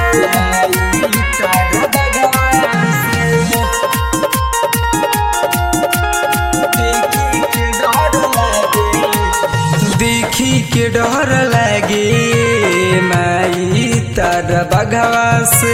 देखी के डर लागे माई तारा बघवा से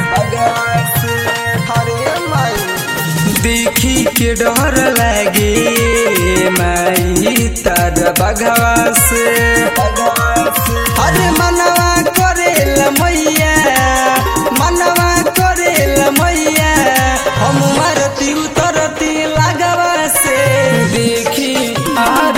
देखी के डर लागे माई तारा बघवा से अरे मनवा करेला मैया मनवा करेला मैया हम मारती उतरती लागवा से देखी और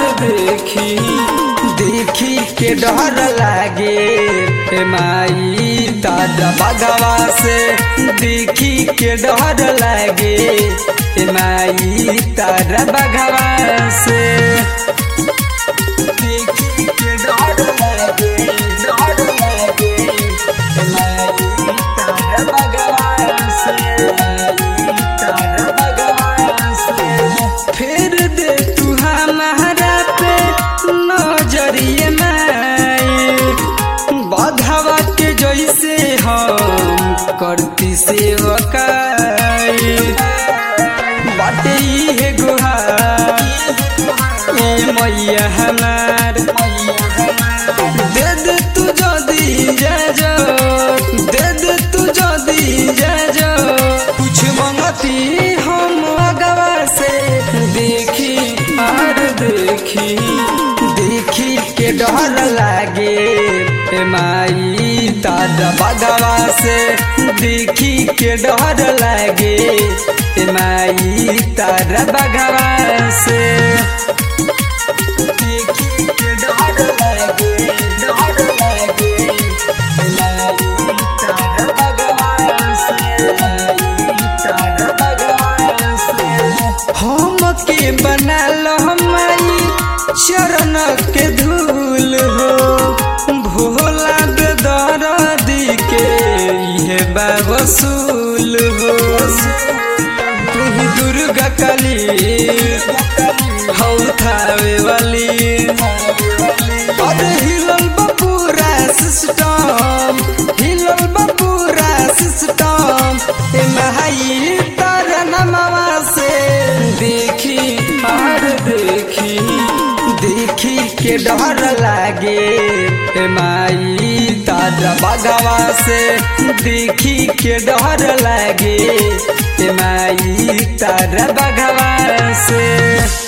देखी के डर लागे माई तारा बघवा से देखी के डर लागे माई तारा बघवा से देखी के डर लागे माई तारा बघवा से तारा बघवा से फिर दे तू हमारा पे नजरिए माई बघवा के जैसे हम करती सेवकाई बाटे है गुहार ए मैया हमार दे दे तू जदी जा दे दे तू जदी जा कुछ मंगती हम बघवा से देखी और देखी के डर लागे माई तारा बघवा से देखी के डर लागे माई तारा बघवा से देखी के डर लागे माई तारा बघवा से तारा बघवा से हम के बना लो माई चरण के धूल हो भोला बेदर्दी के ये बावसूल हो तुम दुर्गा काली हौ थावे वाली अरे हिलल बपूरा सिस्टम हिलल बपूरा सिस्टम माई तारा नमवा से देखी और देखी के डर लागे माई तारा बघवा से देखी के डर लागे माई तारा बघवा से।